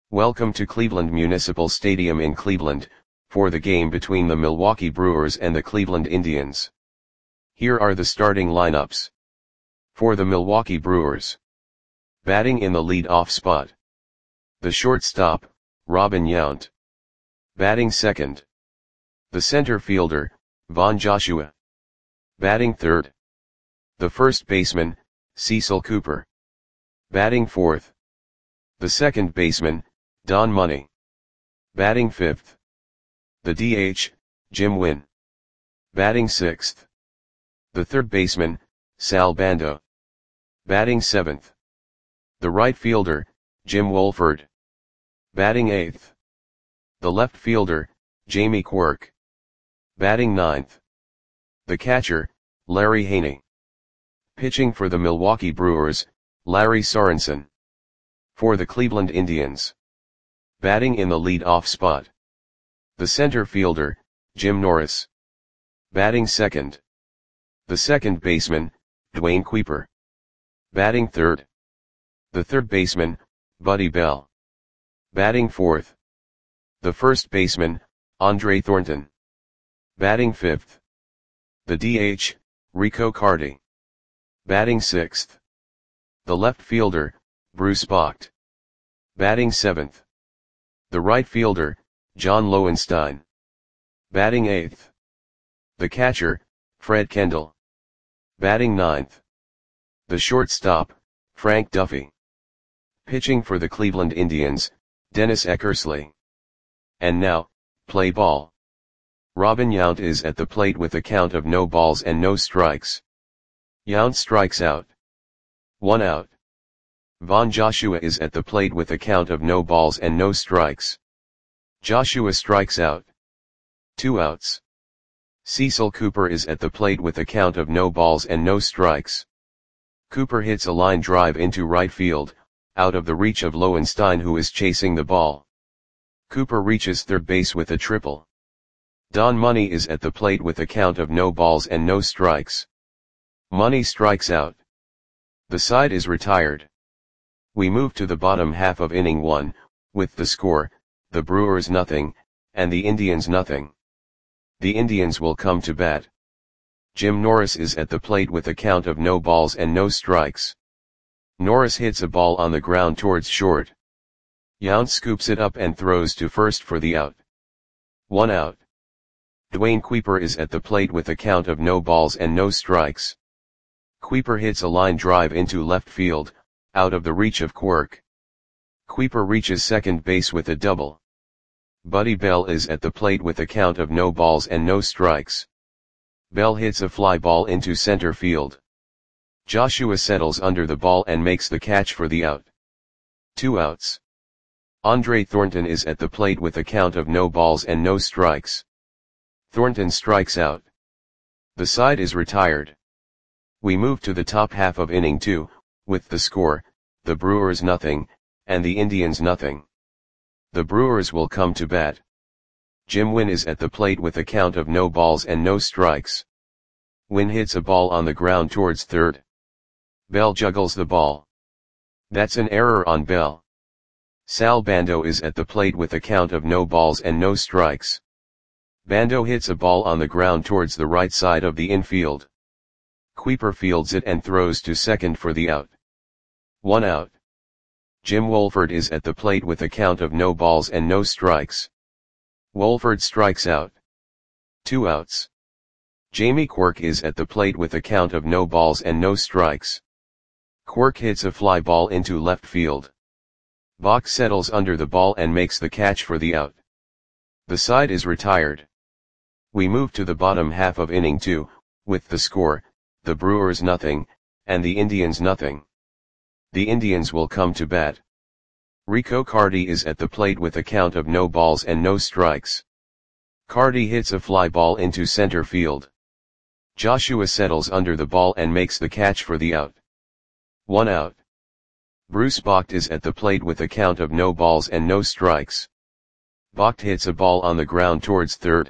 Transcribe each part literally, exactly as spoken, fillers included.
Welcome to Cleveland Municipal Stadium in Cleveland, for the game between the Milwaukee Brewers and the Cleveland Indians. Here are the starting lineups. For the Milwaukee Brewers. Batting in the lead-off spot. The shortstop, Robin Yount. Batting second. The center fielder, Von Joshua. Batting third. The first baseman, Cecil Cooper. Batting fourth. The second baseman, Don Money. Batting fifth. The D H, Jim Wynn. Batting sixth. The third baseman, Sal Bando. Batting seventh. The right fielder, Jim Wohlford. Batting eighth. The left fielder, Jamie Quirk. Batting ninth. The catcher, Larry Haney. Pitching for the Milwaukee Brewers, Larry Sorensen. For the Cleveland Indians. Batting in the lead-off spot. The center fielder, Jim Norris. Batting second. The second baseman, Dwayne Kuiper. Batting third. The third baseman, Buddy Bell. Batting fourth. The first baseman, Andre Thornton. Batting fifth. The D H, Rico Carty. Batting sixth. The left fielder, Bruce Bocht. Batting seventh. The right fielder, John Lowenstein. Batting eighth. The catcher, Fred Kendall. Batting ninth. The shortstop, Frank Duffy. Pitching for the Cleveland Indians, Dennis Eckersley. And now, play ball. Robin Yount is at the plate with a count of no balls and no strikes. Yount strikes out. One out. Von Joshua is at the plate with a count of no balls and no strikes. Joshua strikes out. Two outs. Cecil Cooper is at the plate with a count of no balls and no strikes. Cooper hits a line drive into right field, out of the reach of Lowenstein, who is chasing the ball. Cooper reaches third base with a triple. Don Money is at the plate with a count of no balls and no strikes. Money strikes out. The side is retired. We move to the bottom half of inning one, with the score, the Brewers nothing, and the Indians nothing. The Indians will come to bat. Jim Norris is at the plate with a count of no balls and no strikes. Norris hits a ball on the ground towards short. Yount scoops it up and throws to first for the out. One out. Dwayne Kuiper is at the plate with a count of no balls and no strikes. Kuiper hits a line drive into left field, out of the reach of Quirk. Kuiper reaches second base with a double. Buddy Bell is at the plate with a count of no balls and no strikes. Bell hits a fly ball into center field. Joshua settles under the ball and makes the catch for the out. Two outs. Andre Thornton is at the plate with a count of no balls and no strikes. Thornton strikes out. The side is retired. We move to the top half of inning two, with the score, the Brewers nothing, and the Indians nothing. The Brewers will come to bat. Jim Wynn is at the plate with a count of no balls and no strikes. Wynn hits a ball on the ground towards third. Bell juggles the ball. That's an error on Bell. Sal Bando is at the plate with a count of no balls and no strikes. Bando hits a ball on the ground towards the right side of the infield. Kuiper fields it and throws to second for the out. One out. Jim Wohlford is at the plate with a count of no balls and no strikes. Wohlford strikes out. Two outs. Jamie Quirk is at the plate with a count of no balls and no strikes. Quirk hits a fly ball into left field. Bocht settles under the ball and makes the catch for the out. The side is retired. We move to the bottom half of inning two, with the score, the Brewers nothing, and the Indians nothing. The Indians will come to bat. Rico Carty is at the plate with a count of no balls and no strikes. Carty hits a fly ball into center field. Joshua settles under the ball and makes the catch for the out. One out. Bruce Bocht is at the plate with a count of no balls and no strikes. Bocht hits a ball on the ground towards third.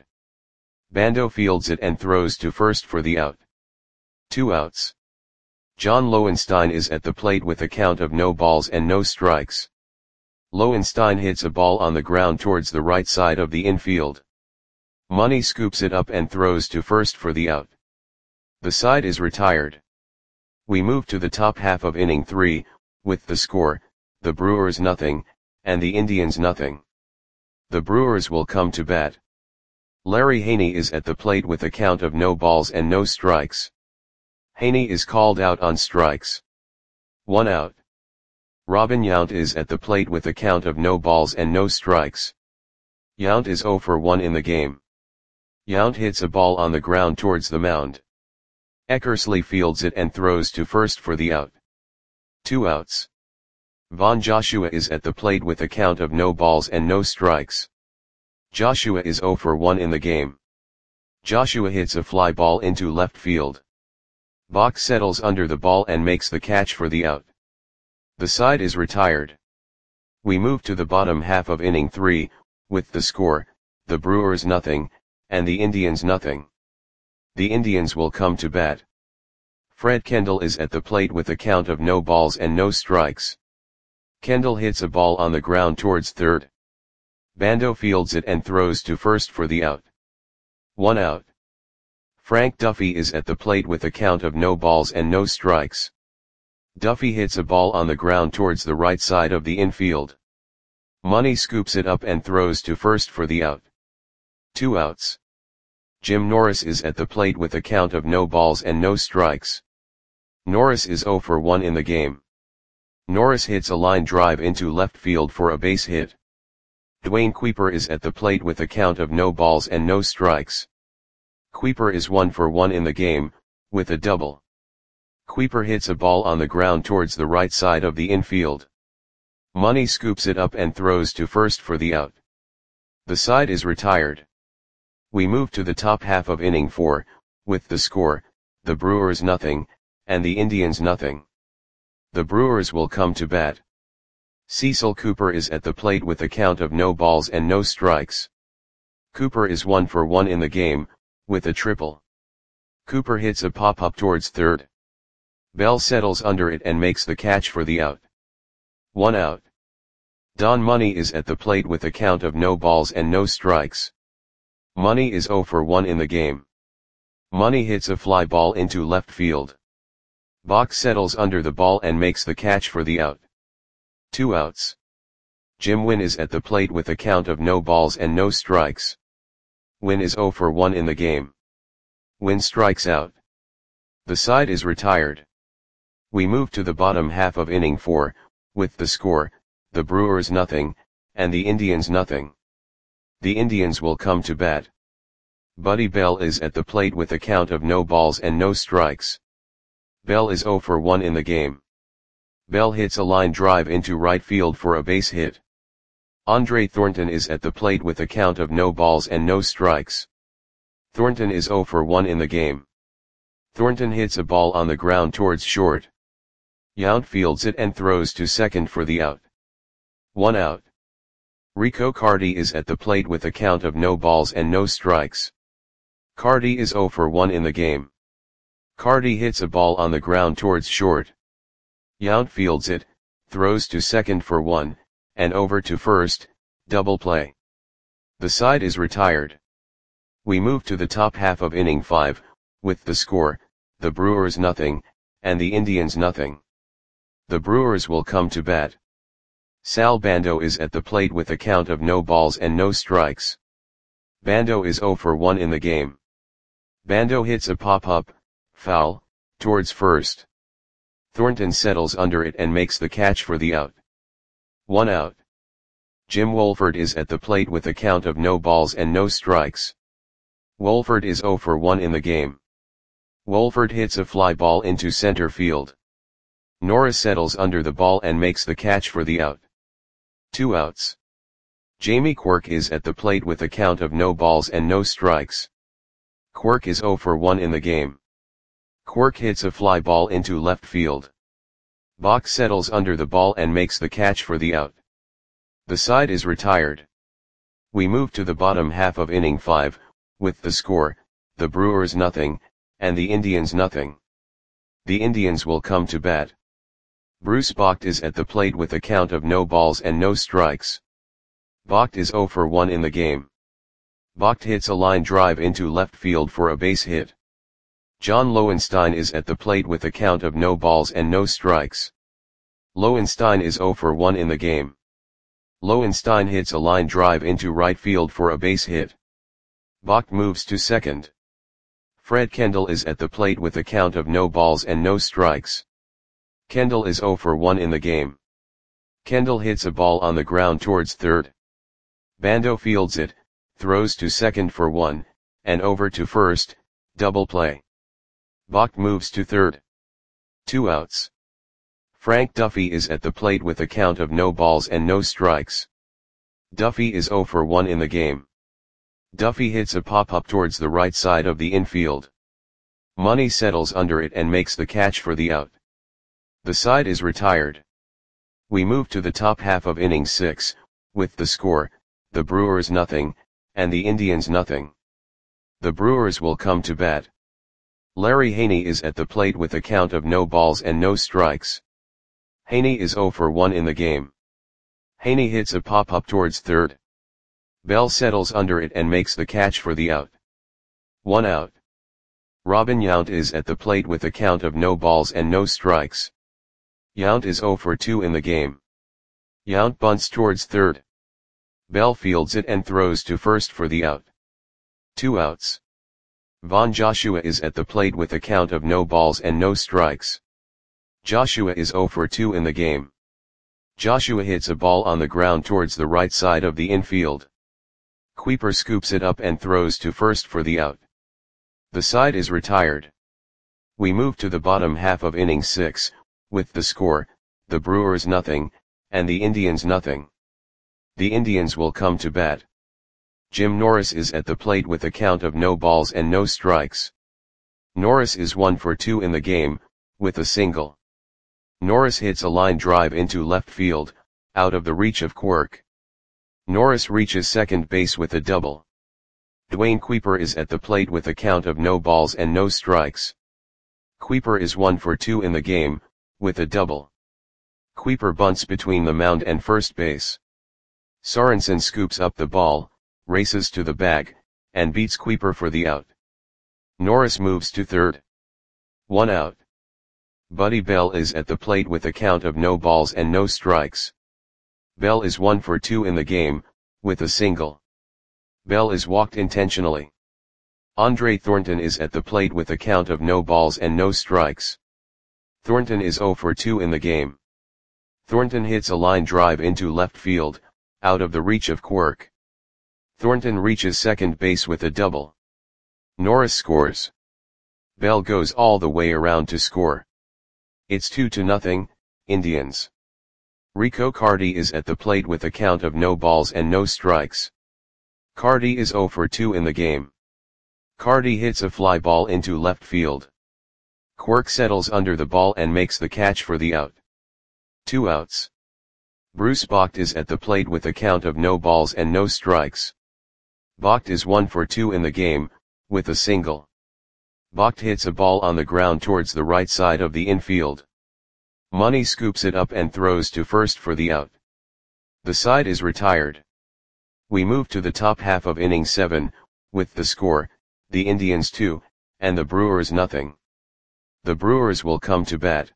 Bando fields it and throws to first for the out. Two outs. John Lowenstein is at the plate with a count of no balls and no strikes. Lowenstein hits a ball on the ground towards the right side of the infield. Money scoops it up and throws to first for the out. The side is retired. We move to the top half of inning three, with the score, the Brewers nothing, and the Indians nothing. The Brewers will come to bat. Larry Haney is at the plate with a count of no balls and no strikes. Haney is called out on strikes. One out. Robin Yount is at the plate with a count of no balls and no strikes. Yount is oh for one in the game. Yount hits a ball on the ground towards the mound. Eckersley fields it and throws to first for the out. Two outs. Von Joshua is at the plate with a count of no balls and no strikes. Joshua is oh for one in the game. Joshua hits a fly ball into left field. Bach settles under the ball and makes the catch for the out. The side is retired. We move to the bottom half of inning three, with the score, the Brewers nothing, and the Indians nothing. The Indians will come to bat. Fred Kendall is at the plate with a count of no balls and no strikes. Kendall hits a ball on the ground towards third. Bando fields it and throws to first for the out. One out. Frank Duffy is at the plate with a count of no balls and no strikes. Duffy hits a ball on the ground towards the right side of the infield. Money scoops it up and throws to first for the out. Two outs. Jim Norris is at the plate with a count of no balls and no strikes. Norris is oh for one in the game. Norris hits a line drive into left field for a base hit. Dwayne Kuiper is at the plate with a count of no balls and no strikes. Kuiper is one for one in the game, with a double. Kuiper hits a ball on the ground towards the right side of the infield. Money scoops it up and throws to first for the out. The side is retired. We move to the top half of inning four, with the score, the Brewers nothing, and the Indians nothing. The Brewers will come to bat. Cecil Cooper is at the plate with a count of no balls and no strikes. Cooper is one for one in the game, with a triple. Cooper hits a pop-up towards third. Bell settles under it and makes the catch for the out. One out. Don Money is at the plate with a count of no balls and no strikes. Money is oh for one in the game. Money hits a fly ball into left field. Bach settles under the ball and makes the catch for the out. Two outs. Jim Wynn is at the plate with a count of no balls and no strikes. Wynn is oh for one in the game. Wynn strikes out. The side is retired. We move to the bottom half of inning four, with the score, the Brewers nothing, and the Indians nothing. The Indians will come to bat. Buddy Bell is at the plate with a count of no balls and no strikes. Bell is oh for one in the game. Bell hits a line drive into right field for a base hit. Andre Thornton is at the plate with a count of no balls and no strikes. Thornton is oh for one in the game. Thornton hits a ball on the ground towards short. Yount fields it and throws to second for the out. One out. Rico Carty is at the plate with a count of no balls and no strikes. Carty is oh for one in the game. Carty hits a ball on the ground towards short. Yount fields it, throws to second for one, and over to first, double play. The side is retired. We move to the top half of inning five, with the score, the Brewers nothing, and the Indians nothing. The Brewers will come to bat. Sal Bando is at the plate with a count of no balls and no strikes. Bando is oh for one in the game. Bando hits a pop-up, foul, towards first. Thornton settles under it and makes the catch for the out. One out. Jim Wolford is at the plate with a count of no balls and no strikes. Wolford is oh for one in the game. Wolford hits a fly ball into center field. Norris settles under the ball and makes the catch for the out. Two outs. Jamie Quirk is at the plate with a count of no balls and no strikes. Quirk is oh for one in the game. Quirk hits a fly ball into left field. Bach settles under the ball and makes the catch for the out. The side is retired. We move to the bottom half of inning five, with the score, the Brewers nothing, and the Indians nothing. The Indians will come to bat. Bruce Bocht is at the plate with a count of no balls and no strikes. Bocht is zero for one in the game. Bocht hits a line drive into left field for a base hit. John Lowenstein is at the plate with a count of no balls and no strikes. Lowenstein is zero for one in the game. Lowenstein hits a line drive into right field for a base hit. Bocht moves to second. Fred Kendall is at the plate with a count of no balls and no strikes. Kendall is zero for one in the game. Kendall hits a ball on the ground towards third. Bando fields it, throws to second for one, and over to first, double play. Bocht moves to third. Two outs. Frank Duffy is at the plate with a count of no balls and no strikes. Duffy is zero for one in the game. Duffy hits a pop-up towards the right side of the infield. Money settles under it and makes the catch for the out. The side is retired. We move to the top half of inning six, with the score, the Brewers nothing, and the Indians nothing. The Brewers will come to bat. Larry Haney is at the plate with a count of no balls and no strikes. Haney is zero for one in the game. Haney hits a pop-up towards third. Bell settles under it and makes the catch for the out. One out. Robin Yount is at the plate with a count of no balls and no strikes. Yount is zero for two in the game. Yount bunts towards third. Bell fields it and throws to first for the out. Two outs. Von Joshua is at the plate with a count of no balls and no strikes. Joshua is zero for two in the game. Joshua hits a ball on the ground towards the right side of the infield. Kuiper scoops it up and throws to first for the out. The side is retired. We move to the bottom half of inning six, with the score, the Brewers nothing, and the Indians nothing. The Indians will come to bat. Jim Norris is at the plate with a count of no balls and no strikes. Norris is one for two in the game, with a single. Norris hits a line drive into left field, out of the reach of Quirk. Norris reaches second base with a double. Dwayne Kuiper is at the plate with a count of no balls and no strikes. Kuiper is one for two in the game, with a double. Kuiper bunts between the mound and first base. Sorensen scoops up the ball, races to the bag, and beats Kuiper for the out. Norris moves to third. One out. Buddy Bell is at the plate with a count of no balls and no strikes. Bell is one for two in the game, with a single. Bell is walked intentionally. Andre Thornton is at the plate with a count of no balls and no strikes. Thornton is zero for two in the game. Thornton hits a line drive into left field, out of the reach of Quirk. Thornton reaches second base with a double. Norris scores. Bell goes all the way around to score. It's two to nothing, Indians. Rico Carty is at the plate with a count of no balls and no strikes. Carty is zero for two in the game. Carty hits a fly ball into left field. Quirk settles under the ball and makes the catch for the out. Two outs. Bruce Bocht is at the plate with a count of no balls and no strikes. Bocht is one for two in the game, with a single. Bocht hits a ball on the ground towards the right side of the infield. Money scoops it up and throws to first for the out. The side is retired. We move to the top half of inning seven, with the score, the Indians two, and the Brewers nothing. The Brewers will come to bat.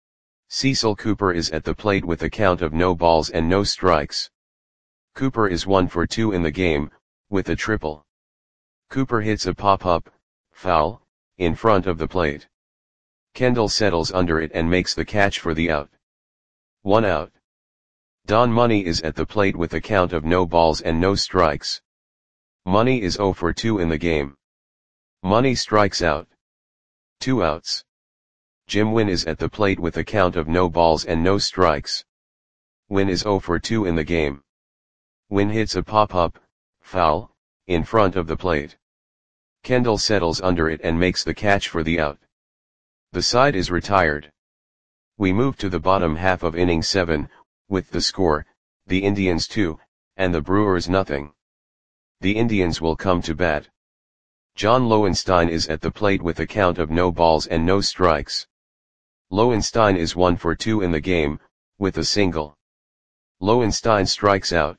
Cecil Cooper is at the plate with a count of no balls and no strikes. Cooper is one for two in the game, with a triple. Cooper hits a pop-up, foul, in front of the plate. Kendall settles under it and makes the catch for the out. One out. Don Money is at the plate with a count of no balls and no strikes. Money is zero for two in the game. Money strikes out. Two outs. Jim Wynn is at the plate with a count of no balls and no strikes. Wynn is zero for two in the game. Wynn hits a pop-up, foul, in front of the plate. Kendall settles under it and makes the catch for the out. The side is retired. We move to the bottom half of inning seven, with the score, the Indians two, and the Brewers nothing. The Indians will come to bat. John Lowenstein is at the plate with a count of no balls and no strikes. Lowenstein is one for two in the game, with a single. Lowenstein strikes out.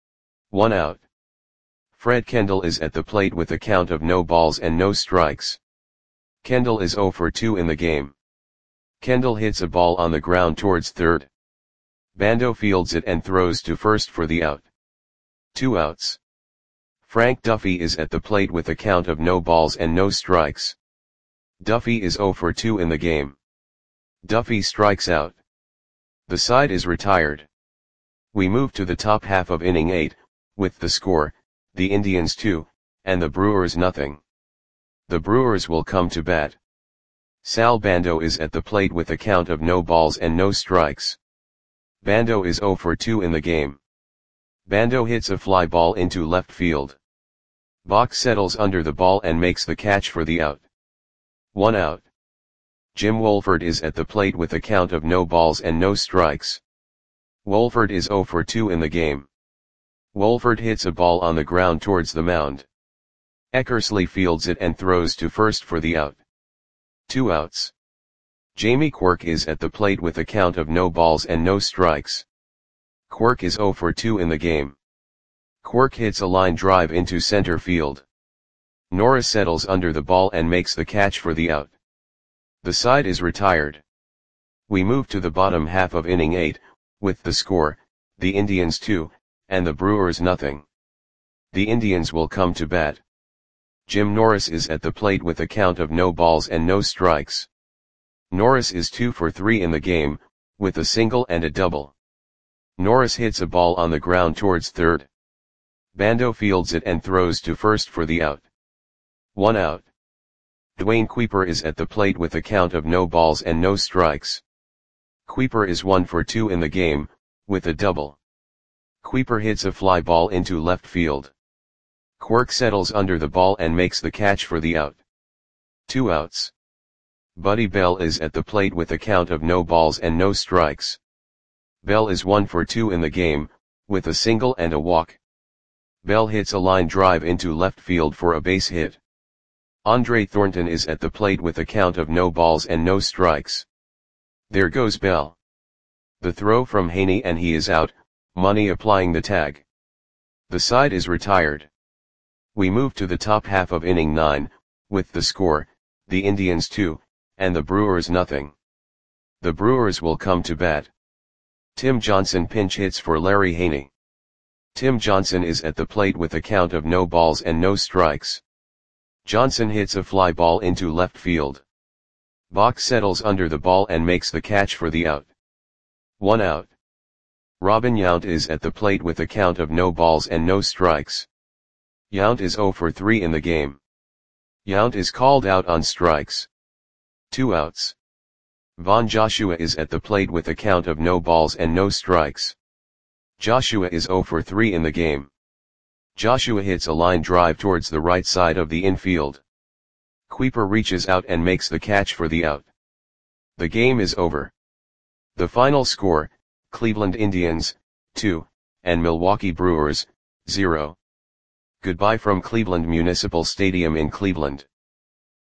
One out. Fred Kendall is at the plate with a count of no balls and no strikes. Kendall is zero for two in the game. Kendall hits a ball on the ground towards third. Bando fields it and throws to first for the out. Two outs. Frank Duffy is at the plate with a count of no balls and no strikes. Duffy is zero for two in the game. Duffy strikes out. The side is retired. We move to the top half of inning eight, with the score, the Indians two, and the Brewers nothing. The Brewers will come to bat. Sal Bando is at the plate with a count of no balls and no strikes. Bando is zero for two in the game. Bando hits a fly ball into left field. Bach settles under the ball and makes the catch for the out. One out. Jim Wolford is at the plate with a count of no balls and no strikes. Wolford is zero for two in the game. Wolford hits a ball on the ground towards the mound. Eckersley fields it and throws to first for the out. Two outs. Jamie Quirk is at the plate with a count of no balls and no strikes. Quirk is zero for two in the game. Quirk hits a line drive into center field. Norris settles under the ball and makes the catch for the out. The side is retired. We move to the bottom half of inning eight, with the score, the Indians two, and the Brewers nothing. The Indians will come to bat. Jim Norris is at the plate with a count of no balls and no strikes. Norris is two for three in the game, with a single and a double. Norris hits a ball on the ground towards third. Bando fields it and throws to first for the out. One out. Dwayne Kuiper is at the plate with a count of no balls and no strikes. Kuiper is one for two in the game, with a double. Kuiper hits a fly ball into left field. Quirk settles under the ball and makes the catch for the out. Two outs. Buddy Bell is at the plate with a count of no balls and no strikes. Bell is one for two in the game, with a single and a walk. Bell hits a line drive into left field for a base hit. Andre Thornton is at the plate with a count of no balls and no strikes. There goes Bell. The throw from Haney and he is out, Money applying the tag. The side is retired. We move to the top half of inning nine, with the score, the Indians two, and the Brewers nothing. The Brewers will come to bat. Tim Johnson pinch hits for Larry Haney. Tim Johnson is at the plate with a count of no balls and no strikes. Johnson hits a fly ball into left field. Bach settles under the ball and makes the catch for the out. One out. Robin Yount is at the plate with a count of no balls and no strikes. Yount is zero for three in the game. Yount is called out on strikes. Two outs. Von Joshua is at the plate with a count of no balls and no strikes. Joshua is zero for three in the game. Joshua hits a line drive towards the right side of the infield. Kuiper reaches out and makes the catch for the out. The game is over. The final score, Cleveland Indians, two, and Milwaukee Brewers, zero. Goodbye from Cleveland Municipal Stadium in Cleveland.